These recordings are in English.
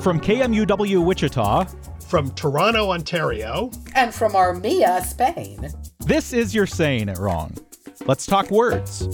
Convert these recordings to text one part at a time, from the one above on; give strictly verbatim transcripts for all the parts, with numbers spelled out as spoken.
From K M U W Wichita. From Toronto, Ontario. And from Armilla, Spain. This is You're Saying It Wrong. Let's talk words.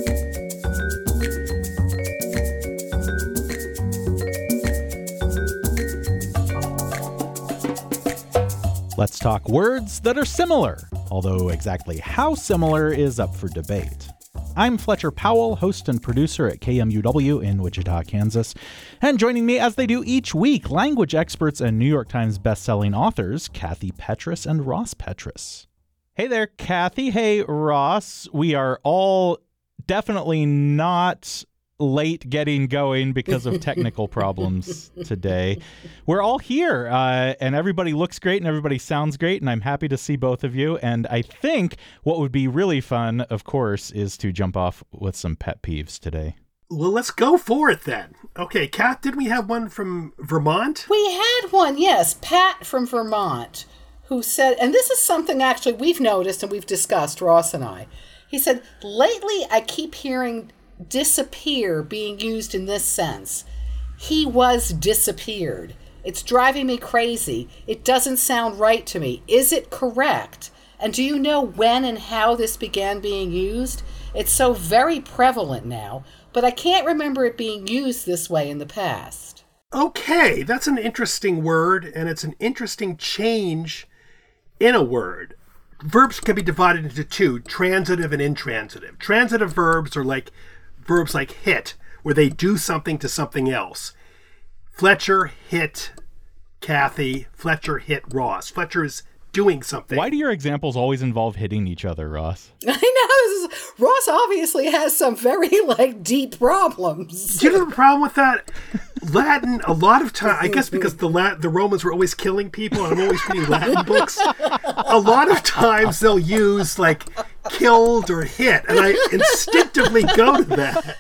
Let's talk words that are similar, although exactly how similar is up for debate. I'm Fletcher Powell, host and producer at K M U W in Wichita, Kansas. And joining me as they do each week, language experts and New York Times bestselling authors, Kathy Petrus and Ross Petrus. Hey there, Kathy. Hey, Ross. We are all definitely not late getting going because of technical problems today. We're all here, uh, and everybody looks great and everybody sounds great, and I'm happy to see both of you. And I think what would be really fun, of course, is to jump off with some pet peeves today. Well, let's go for it then. Okay, Kat, didn't we have one from Vermont? We had one, yes. Pat from Vermont, who said, and this is something actually we've noticed and we've discussed, Ross and I. He said, lately I keep hearing disappear being used in this sense. He was disappeared. It's driving me crazy. It doesn't sound right to me. Is it correct? And do you know when and how this began being used? It's so very prevalent now, but I can't remember it being used this way in the past. Okay, that's an interesting word, and it's an interesting change in a word. Verbs can be divided into two, transitive and intransitive. Transitive verbs are like verbs like hit, where they do something to something else. Fletcher hit Kathy. Fletcher hit Ross. Fletcher is doing something. Why do your examples always involve hitting each other, Ross? I know. This is, Ross obviously has some very, like, deep problems. Do you know the problem with that? Latin, a lot of time, I guess because the Lat- the Romans were always killing people, and I'm always reading Latin books, a lot of times they'll use, like, killed or hit, and I instinctively go to that.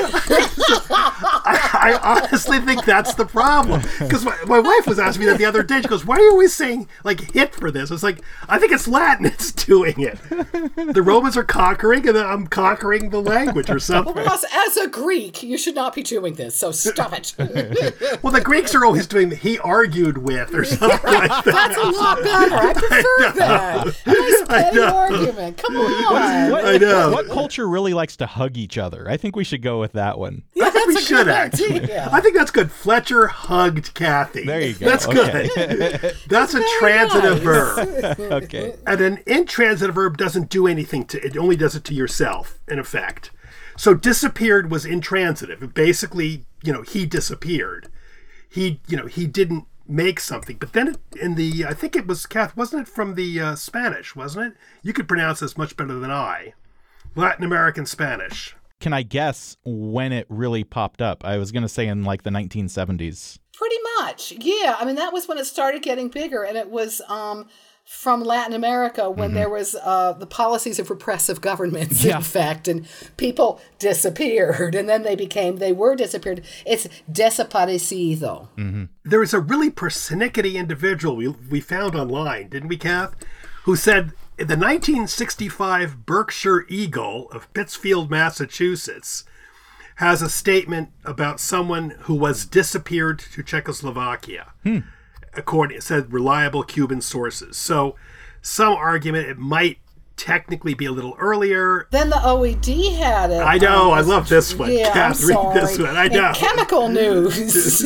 I, I honestly think that's the problem. Because my, my wife was asking me that the other day. She goes, why are you always saying, like, hit for this? It's like, I think it's Latin it's doing it. The Romans are conquering, and then I'm conquering the language or something. Well, Ross, as a Greek, you should not be doing this, so stop it. Well, the Greeks are always doing, he argued with, or something like that. That's a lot better. I prefer I that. Nice petty argument. Come on. What, I know. What culture really likes to hug each other? I think we should go with that one. Yeah, I think we that's a should good actually. idea. I think that's good. Fletcher hugged Kathy. There you go. That's Okay. good. That's a Very transitive nice. verb. Okay. And an intransitive verb doesn't do anything to it, only does it to yourself, in effect. So disappeared was intransitive. It basically, you know, he disappeared. He, you know, he didn't make something. But then in the, I think it was, Kath, wasn't it from the uh, Spanish, wasn't it? You could pronounce this much better than I. Latin American Spanish. Can I guess when it really popped up? I was going to say in like the nineteen seventies. Pretty much. Yeah. I mean, that was when it started getting bigger, and it was um, from Latin America when mm-hmm. there was uh, the policies of repressive governments, yeah. in fact, and people disappeared, and then they became, they were disappeared. It's desaparecido. Mm-hmm. There was a really persnickety individual we, we found online, didn't we, Kath, who said, the nineteen sixty-five Berkshire Eagle of Pittsfield, Massachusetts, has a statement about someone who was disappeared to Czechoslovakia. Hmm. According, it said reliable Cuban sources. So some argument it might technically be a little earlier. Then the O E D had it. I know. Um, I love this one. Yeah, Kath, I'm read sorry. this one. I know. In chemical news,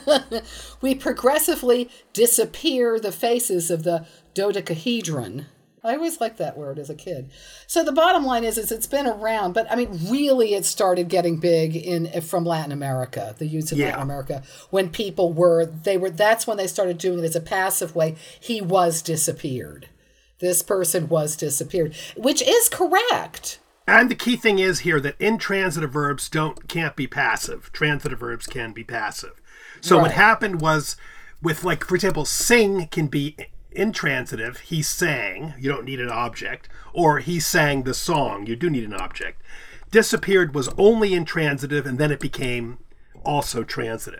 we progressively disappear the faces of the dodecahedron. I always liked that word as a kid. So the bottom line is, is it's been around, but I mean, really it started getting big in from Latin America, the use of yeah. Latin America, when people were, they were, that's when they started doing it as a passive way. He was disappeared. This person was disappeared, which is correct. And the key thing is here that intransitive verbs don't can't be passive. Transitive verbs can be passive. So right. what happened was with, like, for example, sing can be intransitive. He sang. You don't need an object. Or he sang the song. You do need an object. Disappeared was only intransitive, and then it became also transitive.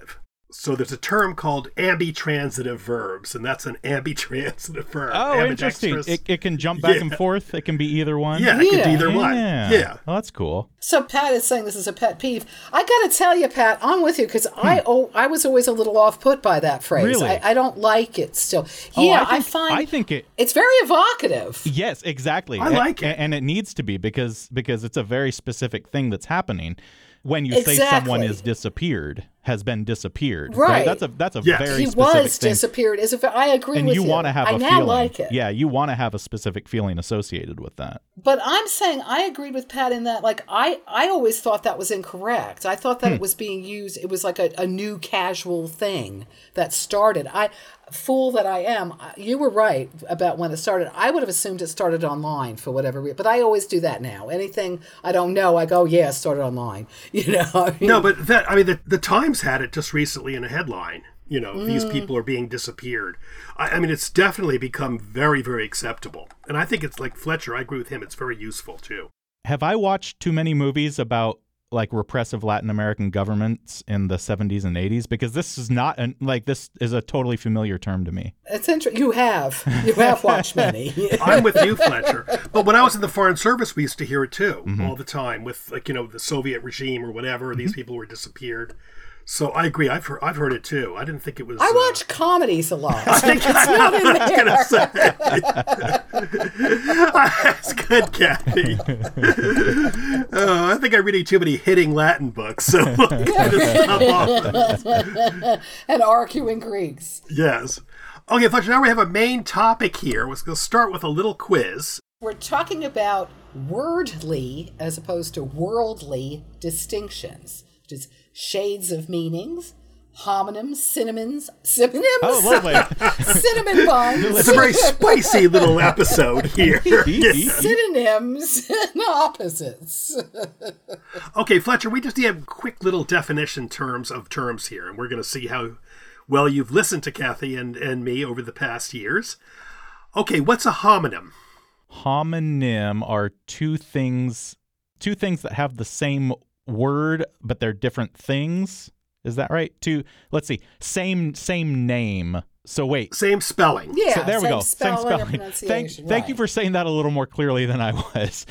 So there's a term called ambitransitive verbs, and that's an ambitransitive verb. Oh, interesting. It, it can jump back yeah. and forth. It can be either one. Yeah, it yeah. can be either yeah. one. Yeah. Well, that's cool. So Pat is saying this is a pet peeve. I got to tell you, Pat, I'm with you because hmm. I oh, I was always a little off-put by that phrase. Really? I, I don't like it still. Oh, yeah, I, think, I find I think it. It's very evocative. Yes, exactly. I like and, it. And it needs to be because because it's a very specific thing that's happening. When you exactly. say someone is disappeared, has been disappeared, right? right? That's a that's a yes. very he specific was thing. disappeared. As if I agree and with you. you. want to have I a now feeling. like it. Yeah, you want to have a specific feeling associated with that. But I'm saying I agreed with Pat in that, like, I, I always thought that was incorrect. I thought that hmm. it was being used. It was like a, a new casual thing that started. I, fool that I am, you were right about when it started. I would have assumed it started online for whatever reason. But I always do that now. Anything I don't know, I go, yeah, it started online. You know? I mean, no, but that, I mean, the, the Times had it just recently in a headline. You know, mm. these people are being disappeared. I, I mean, it's definitely become very, very acceptable. And I think it's like Fletcher, I agree with him, it's very useful too. Have I watched too many movies about like repressive Latin American governments in the seventies and eighties? Because this is not, an, like, this is a totally familiar term to me. It's interesting. You have. You have watched many. I'm with you, Fletcher. But when I was in the Foreign Service, we used to hear it too, mm-hmm. all the time with, like, you know, the Soviet regime or whatever. Mm-hmm. These people were disappeared. So I agree. I've heard, I've heard it too. I didn't think it was. I watch uh, comedies a lot. I think it's not in there. That's good, Kathy. Oh, I think I'm reading too many hitting Latin books, so I'm gonna stop off. And arguing Greeks. Yes. Okay, Fletcher. Now we have a main topic here. We're going to start with a little quiz. We're talking about wordly as opposed to worldly distinctions, which is shades of meanings, homonyms, synonyms, synonyms. Oh, lovely. Cinnamon buns. It's a very spicy little episode here. Yes. Synonyms and opposites. Okay, Fletcher, we just have quick little definition terms of terms here, and we're going to see how well you've listened to Kathy and, and me over the past years. Okay, what's a homonym? Homonym are two things, two things that have the same word, but they're different things. Is that right? Two, let's see, same same name. So wait, same spelling. Yeah, so there we same go. Spelling same spelling. Thank, right. thank you for saying that a little more clearly than I was.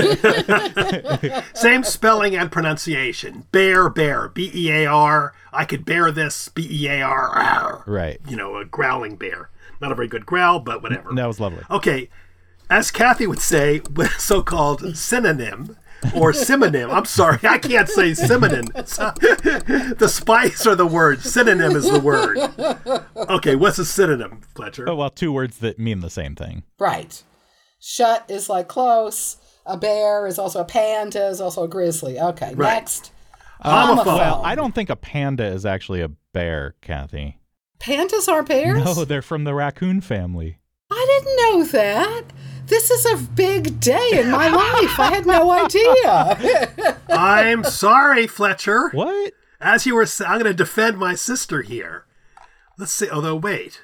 Same spelling and pronunciation. Bear, bear, B E A R. I could bear this, B E A R. Right. You know, a growling bear. Not a very good growl, but whatever. That was lovely. Okay, as Kathy would say, so-called synonym. Or synonym. I'm sorry, I can't say synonym. The spice are the word. Synonym is the word. Okay, what's a synonym, Fletcher? Oh, well, two words that mean the same thing. Right. Shut is like close. A bear is also a panda is also a grizzly. Okay, right. Next. Uh, Homophone. Well, I don't think a panda is actually a bear, Kathy. Pandas are bears? No, they're from the raccoon family. I didn't know that. This is a big day in my life. I had no idea. I'm sorry, Fletcher. What? As you were saying, I'm going to defend my sister here. Let's see. Although, wait.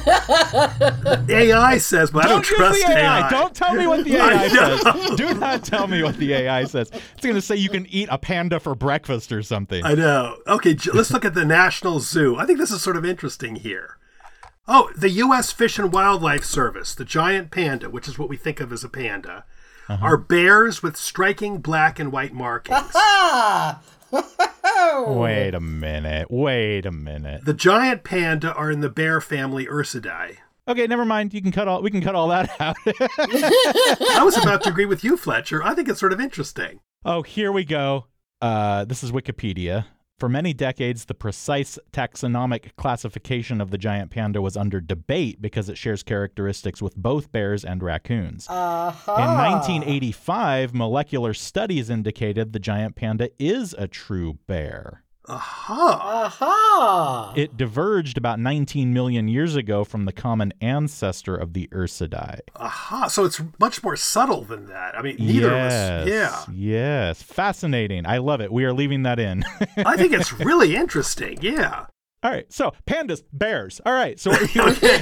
A I says, but don't I don't trust the A I. A I. Don't tell me what the A I says. Do not tell me what the A I says. It's going to say you can eat a panda for breakfast or something. I know. Okay, let's look at the National Zoo. I think this is sort of interesting here. Oh, the U S Fish and Wildlife Service, the giant panda, which is what we think of as a panda, uh-huh. are bears with striking black and white markings. Wait a minute. Wait a minute. The giant panda are in the bear family Ursidae. Okay, never mind. You can cut all. We can cut all that out. I was about to agree with you, Fletcher. I think it's sort of interesting. Oh, here we go. Uh, this is Wikipedia. For many decades, the precise taxonomic classification of the giant panda was under debate because it shares characteristics with both bears and raccoons. Uh-huh. In nineteen eighty-five, molecular studies indicated the giant panda is a true bear. Aha. Aha. It diverged about nineteen million years ago from the common ancestor of the Ursidae. Aha. So it's much more subtle than that. I mean, neither yes, of us. Yeah. Yes. Fascinating. I love it. We are leaving that in. I think it's really interesting. Yeah. All right. So pandas, bears. All right. So what are you...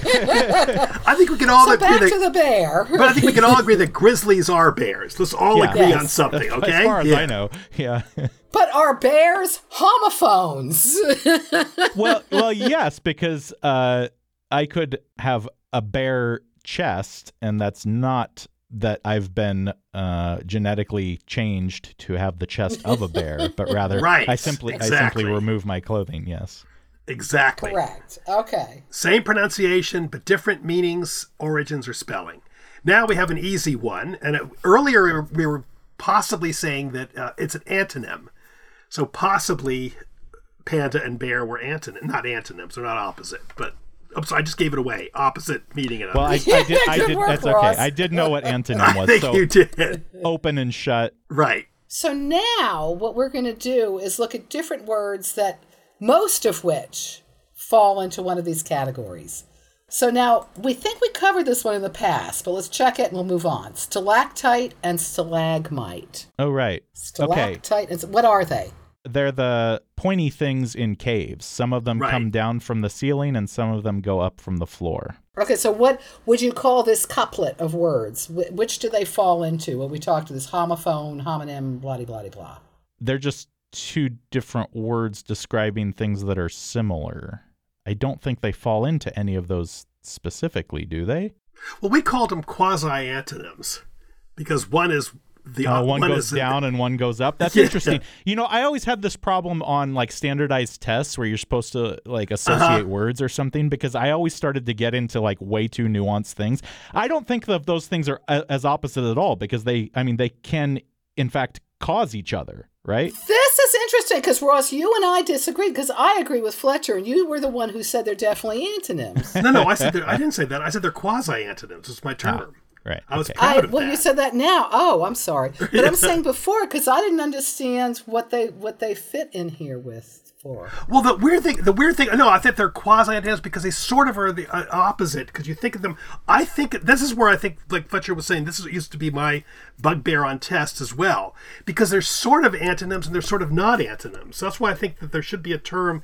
I think we can all So agree back that, to the bear. but I think we can all agree that grizzlies are bears. Let's all Yeah. agree Yes. on something, okay? As far as Yeah. I know. Yeah. But are bears homophones? well, well, yes, because uh, I could have a bare chest, and that's not that I've been uh, genetically changed to have the chest of a bear, but rather Right, I simply I exactly. simply remove my clothing. Yes. Exactly. Correct. Okay. Same pronunciation, but different meanings, origins, or spelling. Now we have an easy one. And uh, earlier we were possibly saying that uh, it's an antonym. So possibly panda and bear were antonym, not antonyms. They're not opposite, but I'm sorry, I just gave it away. Opposite meaning. And Well, I, I did. I Good did. work, That's Ross. okay. I did know what antonym I was. think So you did. open and shut. Right. So now what we're going to do is look at different words that most of which fall into one of these categories. So now we think we covered this one in the past, but let's check it and we'll move on. Stalactite and stalagmite. Oh, right. Okay. Stalactite and what are they? They're the pointy things in caves. Some of them Right. come down from the ceiling, and some of them go up from the floor. Okay, so what would you call this couplet of words? Wh- which do they fall into? When we talked to this homophone, homonym, blah, blah, blah, blah. They're just two different words describing things that are similar. I don't think they fall into any of those specifically, do they? Well, we called them quasi-antonyms because one is the Uh, uh, one goes is down and one goes up. That's Yeah. interesting. You know, I always had this problem on like standardized tests where you're supposed to like associate Uh-huh. words or something, because I always started to get into like way too nuanced things. I don't think that those things are a- as opposite at all, because they, I mean, they can in fact cause each other, right? This is interesting because, Ross, you and I disagreed because I agree with Fletcher and you were the one who said they're definitely antonyms. No, no, I said they're- I didn't say that. I said they're quasi-antonyms. It's my term. Right. I was okay. proud I, of well, that. you said that now. Oh, I'm sorry. But I'm saying before because I didn't understand what they what they fit in here with for. Well, the weird thing, the weird thing, no, I think they're quasi-antonyms because they sort of are the uh, opposite. Because you think of them, I think this is where I think, like Fletcher was saying, this is, used to be my bugbear on tests as well. Because they're sort of antonyms and they're sort of not antonyms. So that's why I think that there should be a term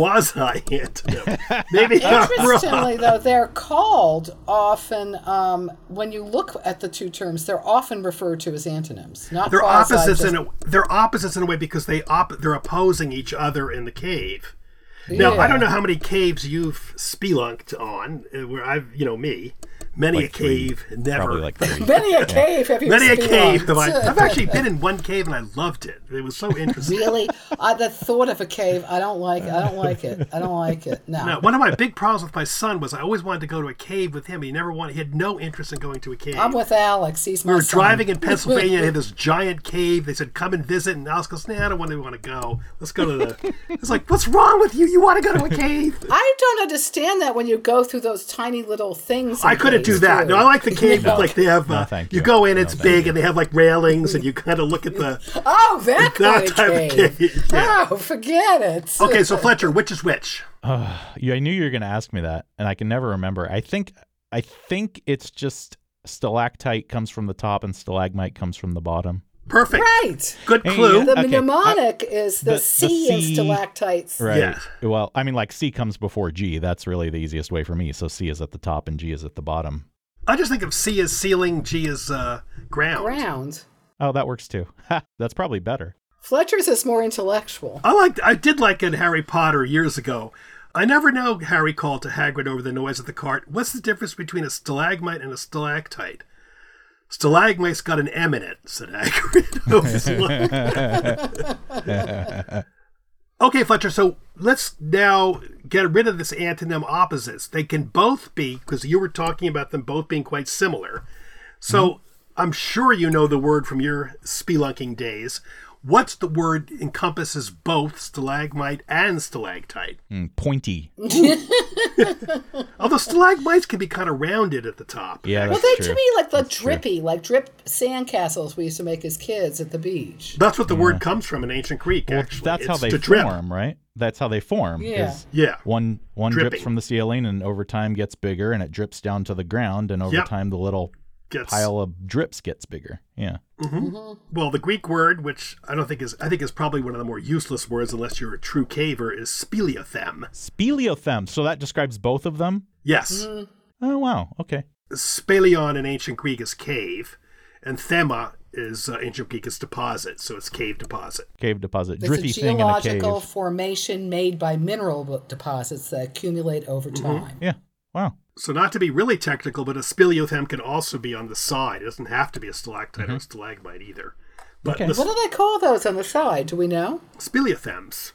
quasi-antonym. Maybe I'm wrong. Interestingly, though, they're called often, um, when you look at the two terms, they're often referred to as antonyms. Not They're quasi, opposites just- in a they're opposites in a way because they op- they're opposing each other in the cave. Now Yeah. I don't know how many caves you've spelunked on. uh, Where I've you know me, many Like a three. cave, never. Probably like three. Many a cave have you Many a spelunked? cave have I, I've actually been in one cave and I loved it. It was so interesting. Really, I, the thought of a cave, I don't like. I don't like it. I don't like it. No. Now, one of my big problems with my son was I always wanted to go to a cave with him. He never wanted. He had no interest in going to a cave. I'm with Alex. He's my we were son. driving in Pennsylvania. They had this giant cave. They said, "Come and visit." And Alex goes, "Nah, I don't want to want to go. Let's go to the." It's like, "What's wrong with you? You want to go to a cave?" I don't understand that when you go through those tiny little things. in I couldn't do caves, that. too. No, I like the cave. No. Like they have. Uh, No, thank you you. go in, No, it's thank big, you. and they have like railings, and you kind of look at the. Oh, that That kind of type of cave. cave, yeah. Oh, forget it. Okay, so Fletcher, which is which? Uh, yeah, I knew you were going to ask me that, and I can never remember. I think, I think it's just stalactite comes from the top and stalagmite comes from the bottom. Perfect. Right. Good Hey, clue. The Okay, mnemonic is the, the- the C in C- stalactites. Right. Yeah. Well, I mean, like C comes before G. That's really the easiest way for me. So C is at the top and G is at the bottom. I just think of C as ceiling, G as uh, ground. Ground. Oh, that works too. Ha, that's probably better. Fletcher's is more intellectual. I liked. I did like in Harry Potter years ago. I never know. Harry called to Hagrid over the noise of the cart. What's the difference between a stalagmite and a stalactite? Stalagmite's got an M in it, said Hagrid. Okay, Fletcher, so let's now get rid of this antonym opposites. They can both be, because you were talking about them both being quite similar. So mm-hmm. I'm sure you know the word from your spelunking days. What's the word encompasses both stalagmite and stalactite? Mm, pointy. Although stalagmites can be kind of rounded at the top. Yeah, Well, that's they true. to me like the That's true. drippy, like drip sandcastles we used to make as kids at the beach. That's what the word comes from in ancient Greek, Well, actually. that's how It's they to drip. form, right? That's how they form. Yeah. 'cause Yeah. One one Dripping. drips from the ceiling and over time gets bigger and it drips down to the ground and over Yep. time the little gets pile of drips gets bigger. Yeah. Mm-hmm. Mm-hmm. Well, the Greek word, which I don't think is, I think is probably one of the more useless words unless you're a true caver, is speleothem. Speleothem. So that describes both of them? Yes. Mm-hmm. Oh, wow. Okay. Speleon in ancient Greek is cave, and thema is uh, ancient Greek is deposit, so it's cave deposit. Cave deposit. It's Drippy a thing in a cave. geological formation made by mineral deposits that accumulate over time. Mm-hmm. Yeah. Wow. So not to be really technical, but a speleothem can also be on the side. It doesn't have to be a stalactite mm-hmm. or a stalagmite either. But okay. listen, what do they call those on the side? Do we know? Speleothems.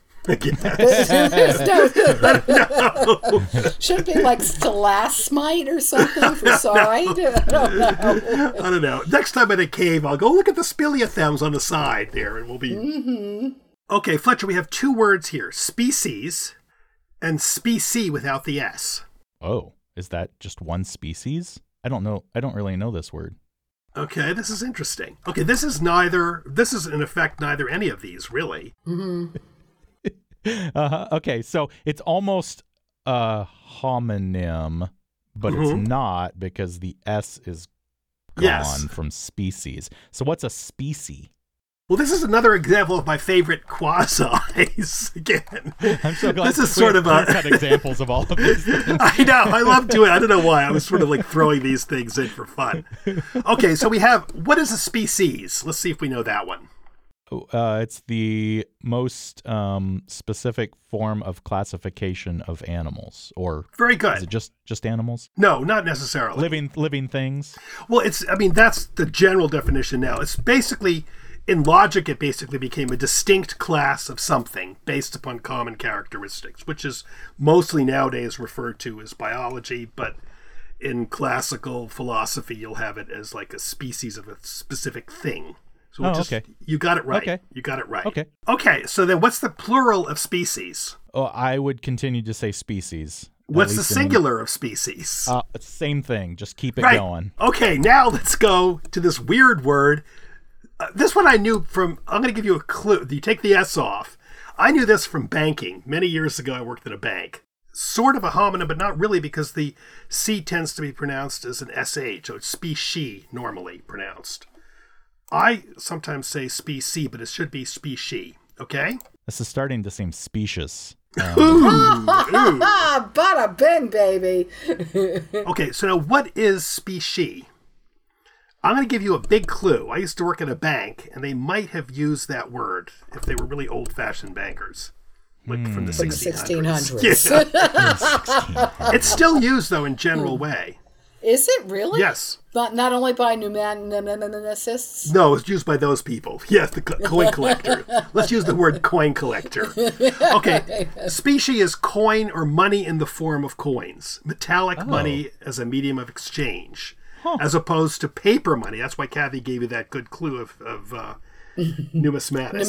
no. Should it be like stalagmite or something for side? I don't know. I don't know. Next time at a cave, I'll go look at the speleothems on the side there, and we'll be... Mm-hmm. Okay, Fletcher, we have two words here. Species and specie without the S. Oh, is that just one species? I don't know. I don't really know this word. Okay, this is interesting. Okay, this is neither... This is, in effect, neither any of these, really. Mm-hmm. Uh, okay, so it's almost a homonym, but mm-hmm. it's not because the S is gone yes. from species. So what's a species? Well, this is another example of my favorite quasis. Again, I'm so glad this is sort of a cut examples of all of these things. I know. I love doing it. I don't know why. I was sort of like throwing these things in for fun. Okay, so we have, what is a species? Let's see if we know that one. Uh, it's the most um, specific form of classification of animals, or very good. Is it just just animals? No, not necessarily. Living living things. Well, it's. I mean, that's the general definition now. It's basically, in logic, it basically became a distinct class of something based upon common characteristics, which is mostly nowadays referred to as biology, but in classical philosophy, you'll have it as like a species of a specific thing. So oh, just, okay. You got it right. Okay. You got it right. Okay. Okay, so then what's the plural of species? Oh, I would continue to say species. What's the singular of species? Uh, same thing. Just keep it right. going. Okay, now let's go to this weird word. Uh, this one I knew from, I'm going to give you a clue. You take the S off. I knew this from banking. Many years ago, I worked at a bank. Sort of a homonym, but not really, because the C tends to be pronounced as an S H, so it's species normally pronounced. I sometimes say specie, but it should be species, okay? This is starting to seem specious. Um, ooh, ooh. Bada bing, baby. Okay, so now what is species? I'm going to give you a big clue. I used to work at a bank, and they might have used that word if they were really old-fashioned bankers, like mm. from the from sixteen hundreds. The sixteen hundreds. Yeah. It's still used, though, in general way. Is it really? Yes. Not not only by numanicists? No, it's used by those people. Yes, the coin collector. Let's use the word coin collector. Okay. Specie is coin or money in the form of coins. Metallic oh. money as a medium of exchange. Huh. As opposed to paper money. That's why Kathy gave you that good clue of, of uh, numismatis.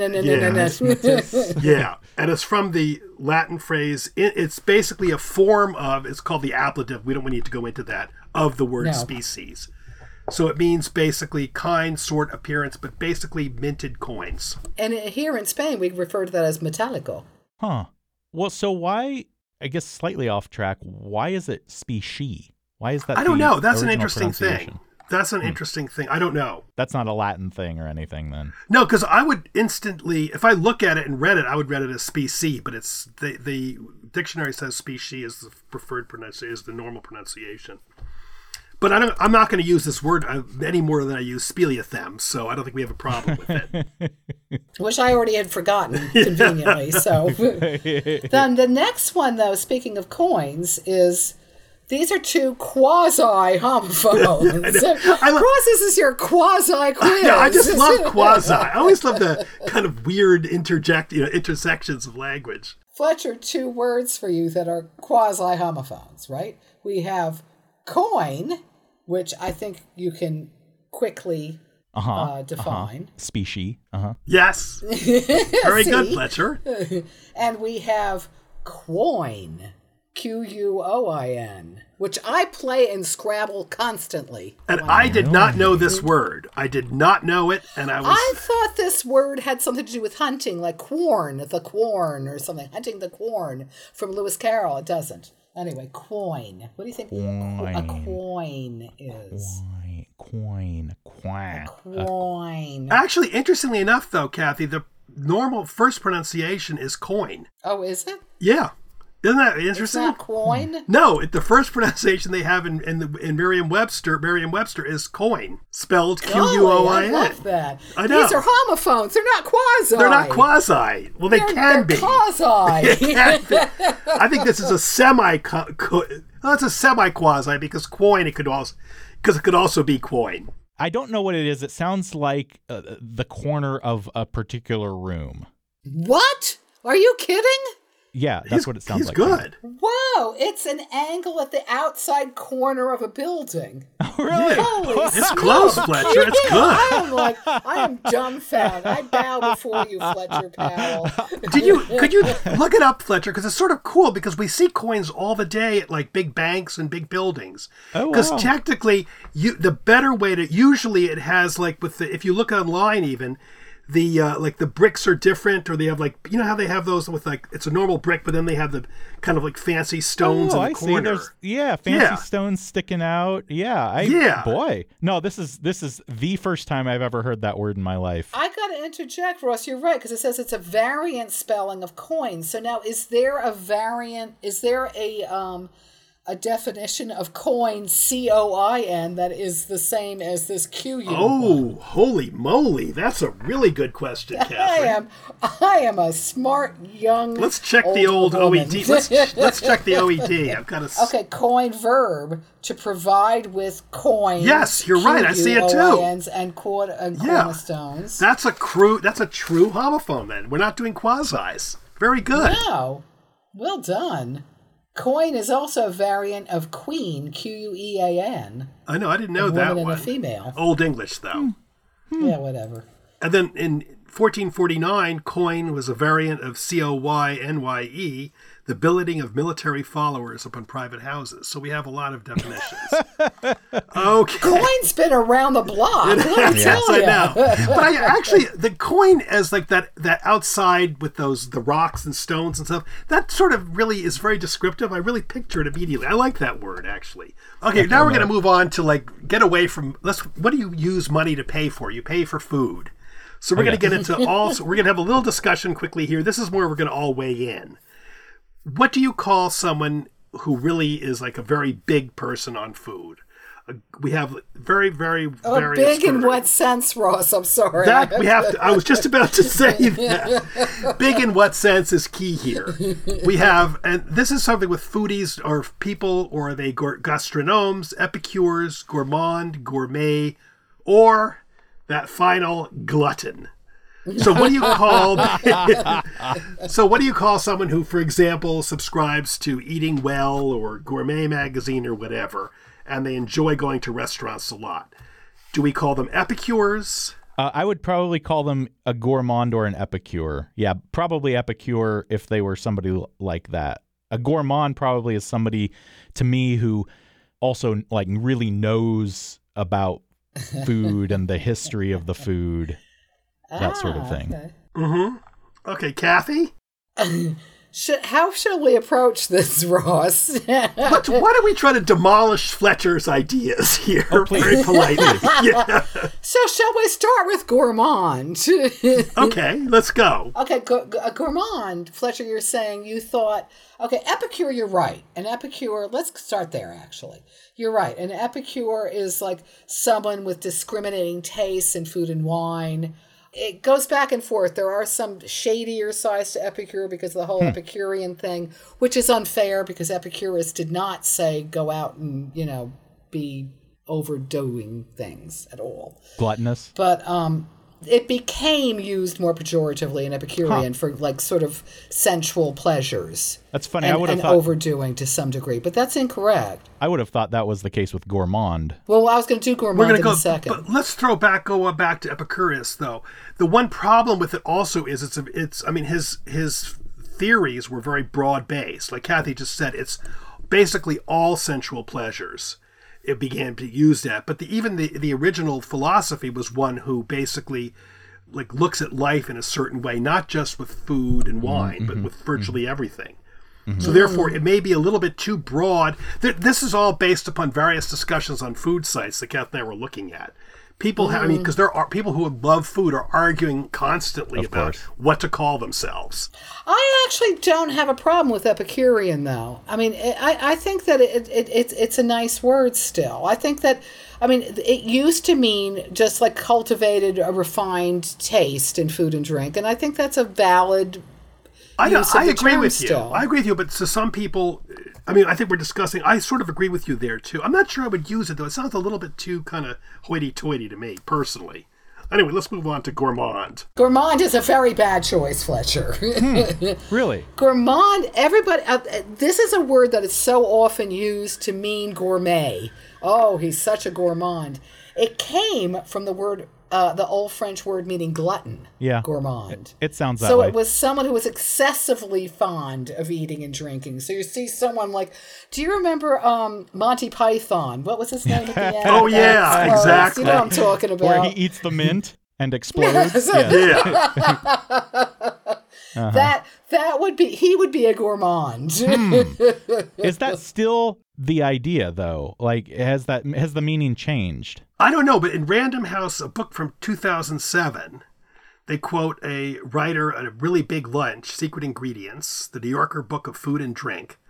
yeah. yeah. And it's from the Latin phrase. It's basically a form of, it's called the ablative. We don't need to go into that, of the word no. species. So it means basically kind, sort, appearance, but basically minted coins. And here in Spain, we refer to that as metálico. Huh. Well, so why, I guess slightly off track, why is it species? Why is that? I don't know. That's an interesting thing. That's an hmm. interesting thing. I don't know. That's not a Latin thing or anything then. No, because I would instantly, if I look at it and read it, I would read it as specie, but it's the the dictionary says specie is the preferred pronunciation, is the normal pronunciation. But I don't, I'm not going to use this word any more than I use speleothem, so I don't think we have a problem with it. Which I already had forgotten, conveniently. So then the next one, though, speaking of coins, is... These are two quasi-homophones. I love, Cross, this is your quasi-quiz. Yeah, I just love quasi. I always love the kind of weird interject, you know, intersections of language. Fletcher, two words for you that are quasi-homophones, right? We have coin, which I think you can quickly uh-huh, uh, define. Uh-huh. Species. Uh-huh. Yes. Very good, Fletcher. And we have quoin. Q U O I N, which I play in Scrabble constantly. And wow. I did not know this word. I did not know it, and I was... I thought this word had something to do with hunting, like quorn, the quorn or something. Hunting the quorn from Lewis Carroll. It doesn't. Anyway, coin. What do you think coin. a coin is? Coin. coin. Quack. Coin. Actually, interestingly enough, though, Kathy, the normal first pronunciation is coin. Oh, is it? Yeah. Isn't that It's interesting? not coin? No, it, the first pronunciation they have in in, the, in Merriam-Webster, Merriam-Webster is coin, spelled Q U O I N. I love that. I know. These are homophones. They're not quasi. They're not quasi. Well, they They're, can they're be. quasi. They can be. I think this is a semi. Co- co- well, it's a semi quasi because coin. It could also because it could also be coin. I don't know what it is. It sounds like uh, the corner of a particular room. What? Are you kidding? Yeah, that's He's- what it sounds he's like. good. Whoa, it's an angle at the outside corner of a building. Really? Yeah. Holy It's smokes. close, Fletcher. It's Yeah, good. I am like, I am dumbfounded. I bow before you, Fletcher Powell. Did you? Could you look it up, Fletcher? Because it's sort of cool. Because we see coins all the day at like big banks and big buildings. Oh, Because wow. technically, you the better way to usually it has like with the if you look online even. The uh, like the bricks are different, or they have like you know how they have those with like it's a normal brick, but then they have the kind of like fancy stones Oh, in I the see. corner. There's yeah, fancy Yeah. stones sticking out. Yeah, I, Yeah. Boy, no, this is this is the first time I've ever heard that word in my life. I got to interject, Ross. You're right, because it says it's a variant spelling of coin. So now, is there a variant? Is there a um, a definition of coin, C O I N, that is the same as this Q U? Oh, holy moly! That's a really good question, I Catherine. am, I am a smart young. Let's check the old O E woman. D. Let's let's check the O E D. I've got a. Okay, coin verb to provide with coins. Yes, you're right. I see it too. Q U O I Ns and quarter and Yeah. cornerstones. That's a cru- That's a true homophone. Then we're not doing quasis. Very good. Wow, well done. Coin is also a variant of queen, Q U E A N. I know. I didn't know A that woman and one. a female. Old English though. Yeah, whatever. And then in fourteen forty-nine, coin was a variant of C O Y N Y E, the billeting of military followers upon private houses. So we have a lot of definitions. Okay. Coin's been around the block. Let me Yes, tell I ya. know. But I actually, the coin as like that, that outside with those, the rocks and stones and stuff, that sort of really is very descriptive. I really picture it immediately. I like that word, actually. Okay, now we're going to move on to like, get away from, let's, what do you use money to pay for? You pay for food. So we're Okay. going to get into all, so we're going to have a little discussion quickly here. This is where we're going to all weigh in. What do you call someone who really is like a very big person on food? Uh, we have very, very, Oh, very big in external- what sense, Ross? I'm sorry. That we have to. I was just about to say that. Big in what sense is key here. We have, and this is something with foodies or people, or are they gor- gastronomes, epicures, gourmand, gourmet, or that final glutton. So what do you call? So what do you call someone who, for example, subscribes to Eating Well or Gourmet Magazine or whatever, and they enjoy going to restaurants a lot? Do we call them epicures? Uh, I would probably call them a gourmand or an epicure. Yeah, probably epicure if they were somebody l- like that. A gourmand probably is somebody, to me, who also like really knows about food and the history of the food, that sort of Ah, thing. okay. Mm-hmm. Okay, Kathy? Should, how shall we approach this, Ross? What, why don't we try to demolish Fletcher's ideas here Oh, please. very politely? Yeah. So shall we start with gourmand? Okay, let's go. Okay, gu- gu- a gourmand, Fletcher, you're saying you thought, okay, epicure, you're right. An epicure, let's start there, actually. You're right. An epicure is like someone with discriminating tastes in food and wine. It goes back and forth. There are some shadier sides to epicure because of the whole Epicurean thing, which is unfair because Epicurus did not say go out and, you know, be overdoing things at all. Gluttonous. But um, it became used more pejoratively in Epicurean for like sort of sensual pleasures. That's funny. And, I would have and thought. overdoing to some degree, but that's incorrect. I would have thought that was the case with gourmand. Well, I was going to do gourmand We're going in to go, a second. but let's throw back, go back to Epicurus, though. The one problem with it also is it's, a, it's. I mean, his his theories were very broad based. Like Kathy just said, it's basically all sensual pleasures. It began to use that, but the, even the the original philosophy was one who basically like looks at life in a certain way, not just with food and wine, mm-hmm, but with virtually mm-hmm. everything. Mm-hmm. So therefore, it may be a little bit too broad. Th- this is all based upon various discussions on food sites that Kath and I were looking at. People, have, I mean, because there are people who love food are arguing constantly Of about course. what to call themselves. I actually don't have a problem with Epicurean, though. I mean, I, I think that it, it, it it's a nice word still. I think that, I mean, it used to mean just like cultivated, a refined taste in food and drink, and I think that's a valid. I, know, use of I the agree term with still. you. I agree with you, but to some people, I mean, I think we're discussing, I sort of agree with you there, too. I'm not sure I would use it, though. It sounds a little bit too kind of hoity-toity to me, personally. Anyway, let's move on to gourmand. Gourmand is a very bad choice, Fletcher. Hmm, really? Gourmand, everybody, uh, this is a word that is so often used to mean gourmet. Oh, he's such a gourmand. It came from the word, uh, the old French word meaning glutton. Yeah. Gourmand. It, it sounds that so way. it was someone who was excessively fond of eating and drinking. So you see someone like, do you remember um, Monty Python? What was his name at the end? Oh, yeah, That's close. exactly. You know what I'm talking about. Where he eats the mint and explodes. Yes. Yeah. Yeah. That that would be he would be a gourmand. Hmm. Is that still the idea, though? Like, has that has the meaning changed? I don't know, but in Random House, a book from two thousand seven, they quote a writer at a really big lunch, Secret Ingredients, the New Yorker Book of Food and Drink.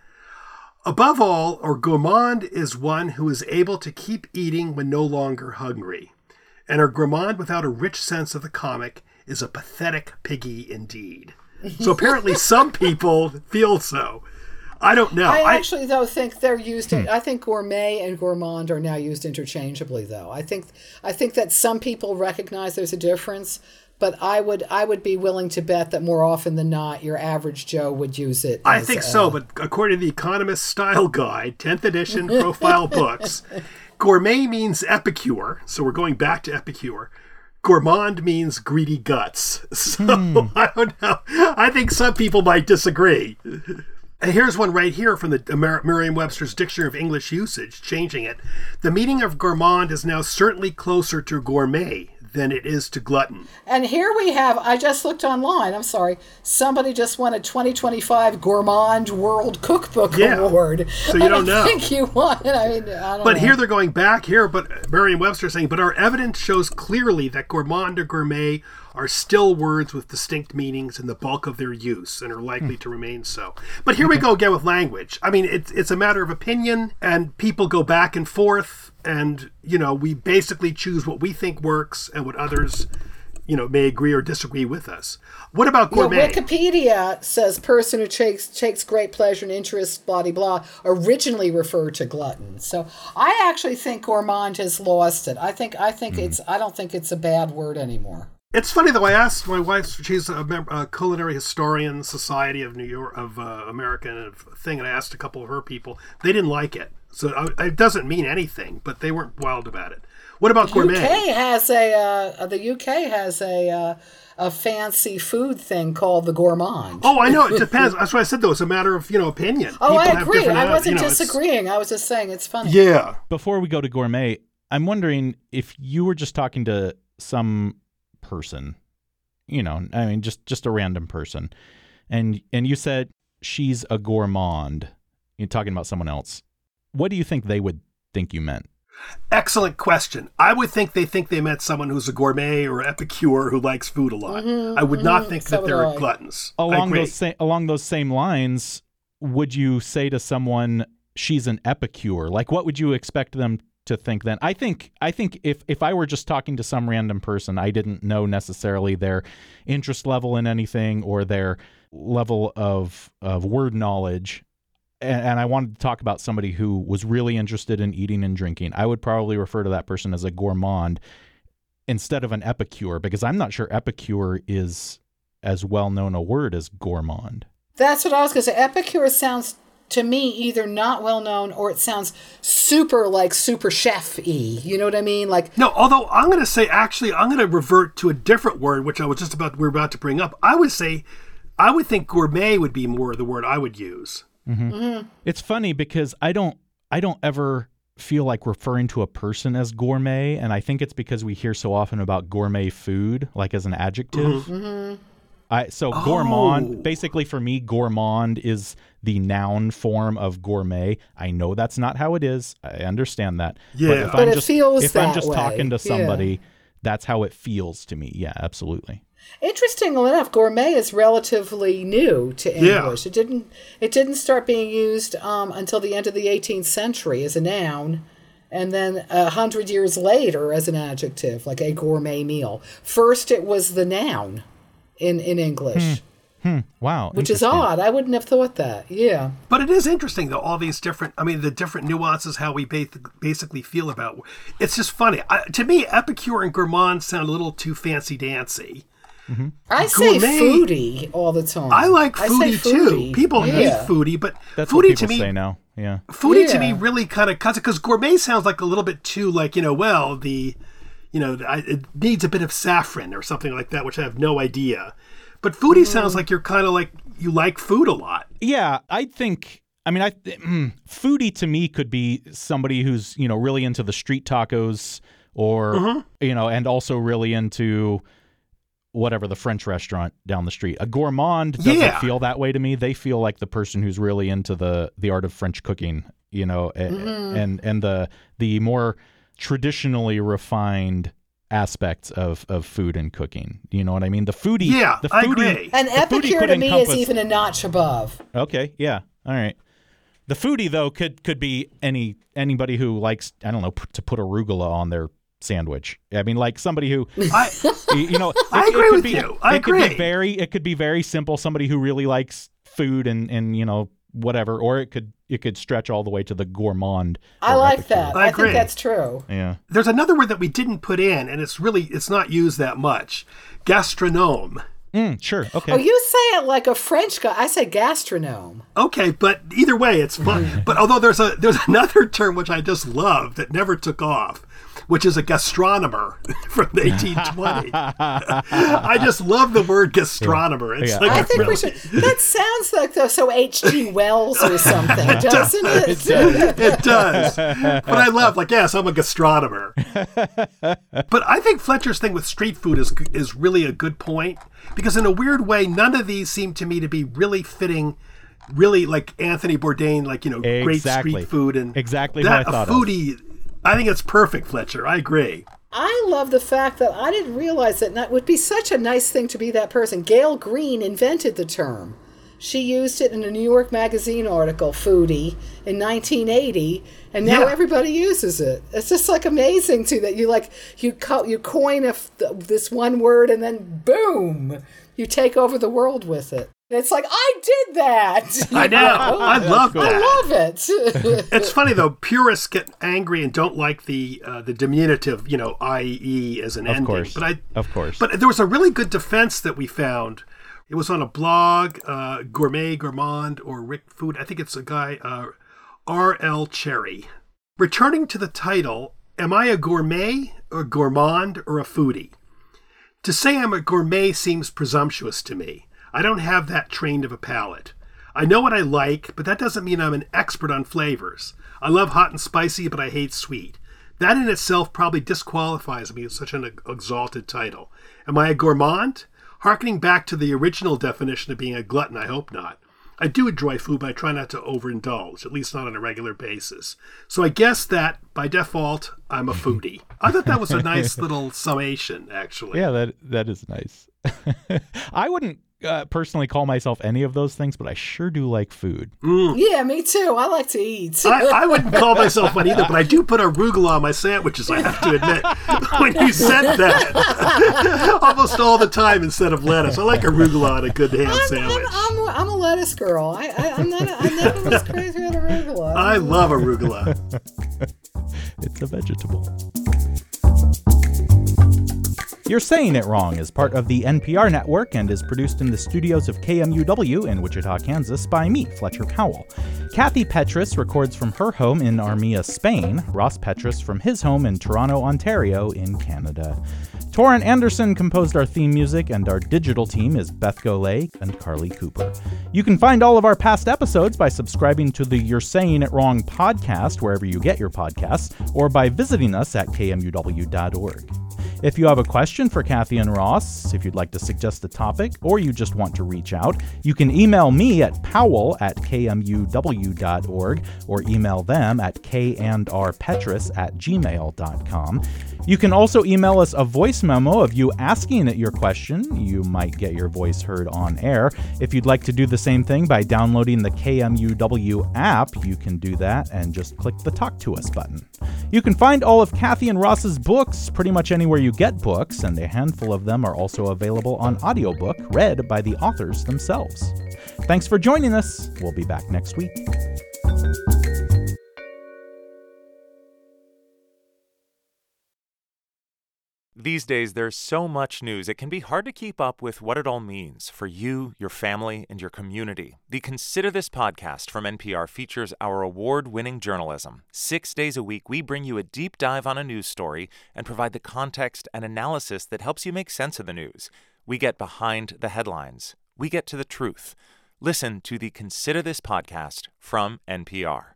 Above all, a gourmand is one who is able to keep eating when no longer hungry. And a gourmand without a rich sense of the comic is a pathetic piggy indeed. So apparently some people feel so. I don't know. I I- actually, though, think they're used. In, I think gourmet and gourmand are now used interchangeably. Though I think I think that some people recognize there's a difference, but I would I would be willing to bet that more often than not, your average Joe would use it. I as, think uh, so, but according to the Economist Style Guide, tenth edition profile books, gourmet means epicure, so we're going back to epicure. Gourmand means greedy guts. So Hmm. I don't know. I think some people might disagree. And here's one right here from the Mer- Merriam-Webster's Dictionary of English Usage, changing it. The meaning of gourmand is now certainly closer to gourmet than it is to glutton. And here we have. I just looked online. I'm sorry. Somebody just won a twenty twenty-five Gourmand World Cookbook Yeah. Award. So you I don't know. think you won. I mean, I don't But know. here they're going back here, but Merriam-Webster is saying, but our evidence shows clearly that gourmand or gourmet are still words with distinct meanings in the bulk of their use and are likely to remain so. But here we go again with language. I mean, it's it's a matter of opinion, and people go back and forth, and, you know, we basically choose what we think works and what others, you know, may agree or disagree with us. What about Yeah, gourmet? Wikipedia says person who takes takes great pleasure and interest, blah blah blah, originally referred to glutton. So I actually think gourmand has lost it. I think I think it's I don't think it's a bad word anymore. It's funny though. I asked my wife; she's a, mem- a culinary historian, Society of New York of uh, American thing, and I asked a couple of her people. They didn't like it, so I, it doesn't mean anything. But they weren't wild about it. What about gourmet? U K has a uh, the U K has a uh, a fancy food thing called the gourmand. Oh, I know. It depends. That's what I said though. It's a matter of, you know, opinion. Oh, People I have agree. different, I uh, wasn't you know, it's- disagreeing. I was just saying it's funny. Yeah. Before we go to gourmet, I'm wondering if you were just talking to some person, you know, I mean, just just a random person, and and you said she's a gourmand. You're talking about someone else. What do you think they would think you meant? Excellent question. I would think they think they meant someone who's a gourmet or epicure who likes food a lot. Mhm, I would not mhm, think so that would they're I. gluttons. I Along agree. those sa- along those same lines, would you say to someone she's an epicure? Like, what would you expect them to think then? I think I think if if I were just talking to some random person, I didn't know necessarily their interest level in anything or their level of of word knowledge, and, and I wanted to talk about somebody who was really interested in eating and drinking, I would probably refer to that person as a gourmand instead of an epicure, because I'm not sure epicure is as well known a word as gourmand. That's what I was going to say. Epicure sounds to me either not well known or it sounds super like super chef-y. You know what I mean? Like, No, although I'm going to say, actually, I'm going to revert to a different word, which I was just about, we we're about to bring up. I would say, I would think gourmet would be more the word I would use. Mm-hmm. mm-hmm. It's funny because I don't I don't ever feel like referring to a person as gourmet, and I think it's because we hear so often about gourmet food, like as an adjective. mm-hmm. I so Oh. gourmand, basically for me, gourmand is the noun form of gourmet. I know that's not how it is. I understand that. Yeah. But if But I'm it just feels if I'm that just way. talking to Yeah. somebody, that's how it feels to me. Yeah, absolutely. Interestingly enough, gourmet is relatively new to Yeah. English. It didn't it didn't start being used um, until the end of the eighteenth century as a noun, and then a hundred years later as an adjective, like a gourmet meal. First, it was the noun in in English, Wow. which is interesting. odd. I wouldn't have thought that. Yeah. But it is interesting, though, all these different, I mean, the different nuances, how we ba- basically feel about it's just funny. I, to me, epicure and gourmand sound a little too fancy-dancy. I say Gourmet- foodie all the time. I like I say foodie, too. foodie. People Yeah. hate foodie, but That's what foodie people to me, say now. Yeah. foodie to Yeah. me really kind of cuts it, because gourmet sounds like a little bit too, like, you know, well, the, you know, I, it needs a bit of saffron or something like that, which I have no idea. But foodie sounds like you're kind of like, you like food a lot. Yeah, I think. I mean, I mm, foodie to me could be somebody who's you know really into the street tacos, or Mm-hmm. you know, and also really into whatever the French restaurant down the street. A gourmand doesn't Yeah. feel that way to me. They feel like the person who's really into the the art of French cooking. You know, a- and and the the more traditionally refined aspects of, of food and cooking. You know what I mean? The foodie. Yeah, the I foodie, agree. An the foodie epicure could to me is encompass- even a notch above. Okay, yeah, all right. The foodie though could could be any anybody who likes I don't know p- to put arugula on their sandwich. I mean, like somebody who I, you know. I it- it agree could with be- you. I it Could agree. be very. It could be very simple. Somebody who really likes food and and you know whatever, or it could it could stretch all the way to the gourmand. I or like epicure. that. I I, agree. think that's true. Yeah. there's another word that we didn't put in, and it's really, it's not used that much. Gastronome. Mm, sure. Okay. Oh, you say it like a French guy. I say gastronome. Okay, but either way, it's fun. But although there's a there's another term which I just love that never took off, which is a gastronomer from the eighteen twenty. I just love the word gastronomer. It's Yeah. like I a think really, we should. That sounds like though so H G Wells or something, doesn't it? it does. But I love, like, yes, I'm a gastronomer. But I think Fletcher's thing with street food is is really a good point, because in a weird way, none of these seem to me to be really fitting. Really, like Anthony Bourdain, like, you know, great Exactly. street food and Exactly that what I thought a of. foodie. I think it's perfect, Fletcher. I agree. I love the fact that I didn't realize that it would be such a nice thing to be that person. Gail Green invented the term. She used it in a New York Magazine article, foodie, in nineteen eighty, and now Yeah. everybody uses it. It's just like amazing too that you like you co- you coin a f- this one word and then boom, you take over the world with it. It's like I did that. I know. I love I that. love it. It's funny though. Purists get angry and don't like the uh, the diminutive, you know, I E as an Of ending. course. But I, Of course. But there was a really good defense that we found. It was on a blog, uh, Gourmet, Gourmand, or Rick Food. I think it's a guy, uh, R L Cherry. Returning to the title, am I a gourmet, a gourmand, or a foodie? To say I'm a gourmet seems presumptuous to me. I don't have that trained of a palate. I know what I like, but that doesn't mean I'm an expert on flavors. I love hot and spicy, but I hate sweet. That in itself probably disqualifies me as such an exalted title. Am I a gourmand? Harkening back to the original definition of being a glutton, I hope not. I do enjoy food, but I try not to overindulge, at least not on a regular basis. So I guess that, by default, I'm a foodie. I thought that was a nice little summation, actually. Yeah, that that is nice. I wouldn't uh, personally call myself any of those things, but I sure do like food. Yeah, me too. I like to eat. I, I wouldn't call myself one either, but I do put arugula on my sandwiches, I have to admit. When you said that, almost all the time instead of lettuce. I like arugula on a good ham I'm, sandwich. I'm, I'm, I'm a lettuce girl. I, I, I'm not. I never was crazy about arugula. I love arugula. It's a vegetable. You're Saying It Wrong is part of the N P R network and is produced in the studios of K M U W in Wichita, Kansas by me, Fletcher Powell. Kathy Petrus records from her home in Armia, Spain, Ross Petrus from his home in Toronto, Ontario in Canada. Torrent Anderson composed our theme music, and our digital team is Beth Golay and Carly Cooper. You can find all of our past episodes by subscribing to the You're Saying It Wrong podcast wherever you get your podcasts, or by visiting us at K M U W dot org. If you have a question for Kathy and Ross, if you'd like to suggest a topic, or you just want to reach out, you can email me at powell at k m u w dot org or email them at k and r petrus at gmail dot com. You can also email us a voice memo of you asking your question. You might get your voice heard on air. If you'd like to do the same thing by downloading the K M U W app, you can do that and just click the Talk to Us button. You can find all of Kathy and Ross's books pretty much anywhere you get books, and a handful of them are also available on audiobook read by the authors themselves. Thanks for joining us. We'll be back next week. These days, there's so much news, it can be hard to keep up with what it all means for you, your family, and your community. The Consider This podcast from N P R features our award-winning journalism. Six days a week, we bring you a deep dive on a news story and provide the context and analysis that helps you make sense of the news. We get behind the headlines. We get to the truth. Listen to the Consider This podcast from N P R.